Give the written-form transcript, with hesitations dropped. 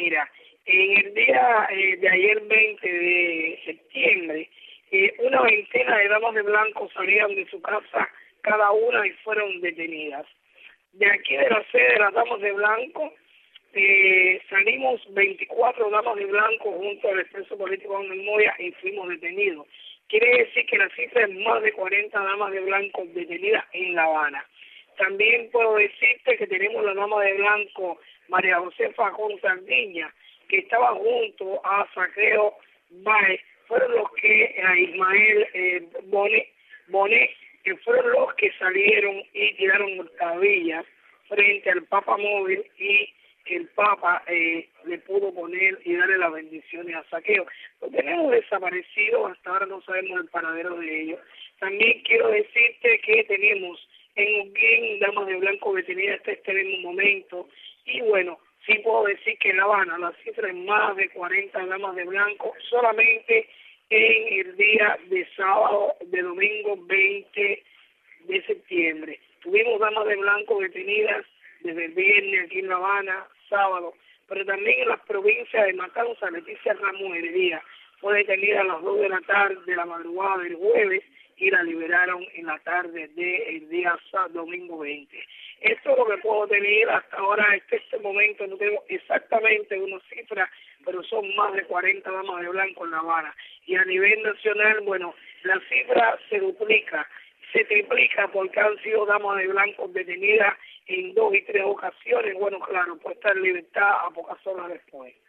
Mira, en el día de ayer 20 de septiembre, una veintena de damas de blanco salieron de su casa cada una y fueron detenidas. De aquí de la sede de las damas de blanco, salimos 24 damas de blanco junto al expreso político Ángel Moya y fuimos detenidos. Quiere decir que la cifra es más de 40 damas de blanco detenidas en La Habana. También puedo decirte que tenemos la dama de blanco María Josefa con Sardiña, que estaba junto a Saqueo Baez, fueron los que, a Ismael Bonet, que fueron los que salieron y tiraron mortavillas frente al Papa Móvil, y el Papa le pudo poner y darle las bendiciones a Saqueo. Lo tenemos desaparecido, hasta ahora no sabemos el paradero de ellos. También quiero decirte que tenemos en Uguín damas de blanco detenidas hasta este mismo momento, y bueno, sí puedo decir que en La Habana la cifra es más de 40 damas de blanco solamente en el día de sábado, de domingo 20 de septiembre. Tuvimos damas de blanco detenidas desde el viernes aquí en La Habana, sábado, pero también en las provincias de Matanzas. Leticia Ramos Heredia fue detenida a las 2 de la tarde de la madrugada del jueves y la liberaron en la tarde del día domingo 20. Esto es lo que puedo tener hasta ahora, hasta este momento. No tengo exactamente una cifra, pero son más de 40 damas de blanco en La Habana. Y a nivel nacional, bueno, la cifra se duplica, se triplica, porque han sido damas de blanco detenidas en 2 y 3 ocasiones. Bueno, claro, puesta en libertad a pocas horas después.